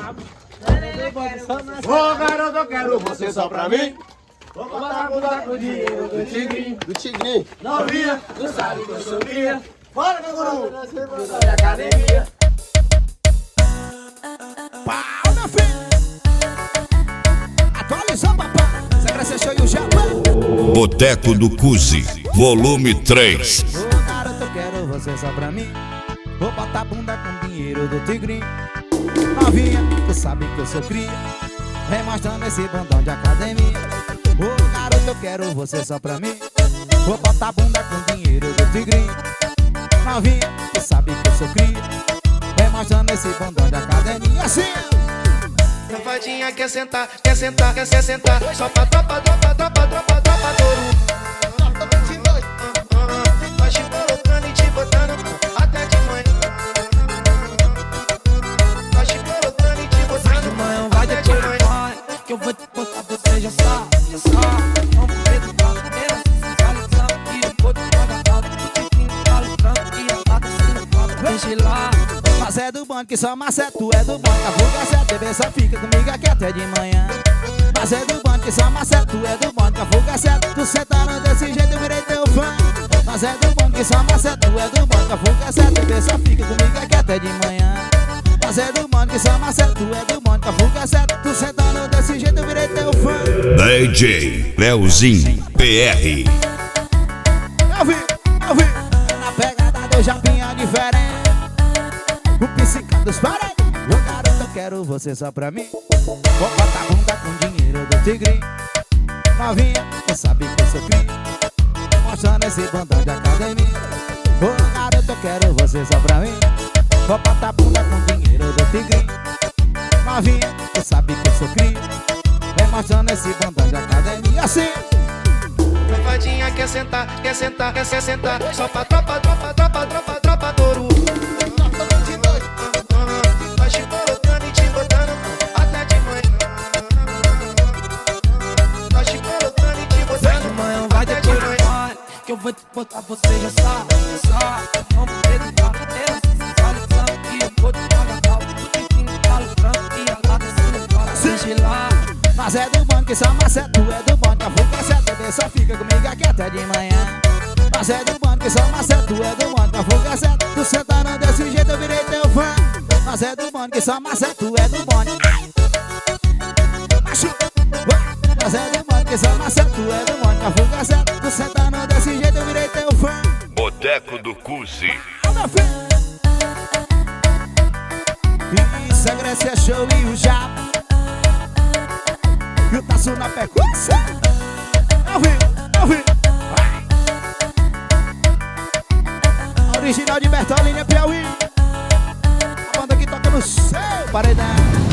Ô garoto, eu quero você só pra mim. Vou botar a bunda com o dinheiro do tigrinho. Do tigrinho. Novinha, tu sabe que eu sou cria. Bora, canguru! Da academia. Pau na frente. Atualizou, papai. Zé Graça Show e o Japão. Boteco do Cuzi, volume 3. Ô garoto, eu quero você só pra mim. Vou botar a bunda com dinheiro do tigrinho. Novinha, tu sabe que eu sou cria. Vem mostrando esse bandão de academia. Ô garoto, eu quero você só pra mim. Vou botar a bunda com dinheiro do tigrinho. Novinha, tu sabe que eu sou cria. Vem mostrando esse bandão de academia. Assim! Safadinha quer sentar, quer sentar, quer se sentar. Só pra tropa, tropa, tropa, tropa, tropa, touro. Nós te colocando e te botando até de manhã. Nós te colocando e te botando de manhã, vai até de manhã. Que eu vou te botar, você já sabe, já sabe. Vamos ver do carro, sensualizando. E eu vou te pagar alto, o tiquinho tá lucrando. E a lata se levanta, deixa lá. Mas é do bonde que só maceta, tu é do bonde que a fuga certa, bebê só fica comigo aqui até de manhã. Mas é do bonde que só maceta, tu é do bonde que a fuga certa, tu sentando desse jeito eu virei teu fã. Mas é do bonde que só maceta, tu é do bonde que a fuga certa, bebê só fica comigo aqui até de manhã. Mas é do bonde que só maceta, tu é do bonde que a fuga certa, tu sentando desse jeito eu virei teu fã. DJ Leozinho PR. Eu vi, na pegada do Japinha diferente. O psicado dos paredes. Ô garoto, eu quero você só pra mim. Vou botar a bunda com dinheiro do tigrinho. Novinha, tu sabe que eu sou cria. Mostrando esse bandão de academia. Ô garoto, eu quero você só pra mim. Vou botar a bunda com dinheiro do tigrinho. Novinha, tu sabe que eu sou cria. Vem mostrando esse bandão de academia. Assim! Safadinha quer sentar, quer sentar, quer se sentar. Só pra tropa, tropa, tropa, tropa, tropa, touro. Nós te colocando e te botando até de manhã. Nós te colocando e te botando De manhã vai até de manhã. depois, que eu vou te botar, você já sabe, já sabe. Vamos ver do carro, sensualizando. E eu vou te pagar alto, o tiquinho tá lucrando. E a lata se levanta, deixa lá. Mas é do bonde que só maceta, tu é do bonde que a fuga certa, bebê só fica comigo aqui até de manhã. Mas é do bonde que só maceta, tu é do bonde que a fuga certa, tu sentando desse jeito eu virei teu fã. Mas é do bonde que só maceta, tu é do bonde. Mas é do bonde que só maceta, tu é do bonde que a fuga certa, tu sentando desse jeito eu virei teu fã. Boteco do Cuzi. Isso é Grécia Show e o Japa. E o Taço na percussão. Eu vi. Original de Bertolina, Piauí. A banda que toca no seu paredão.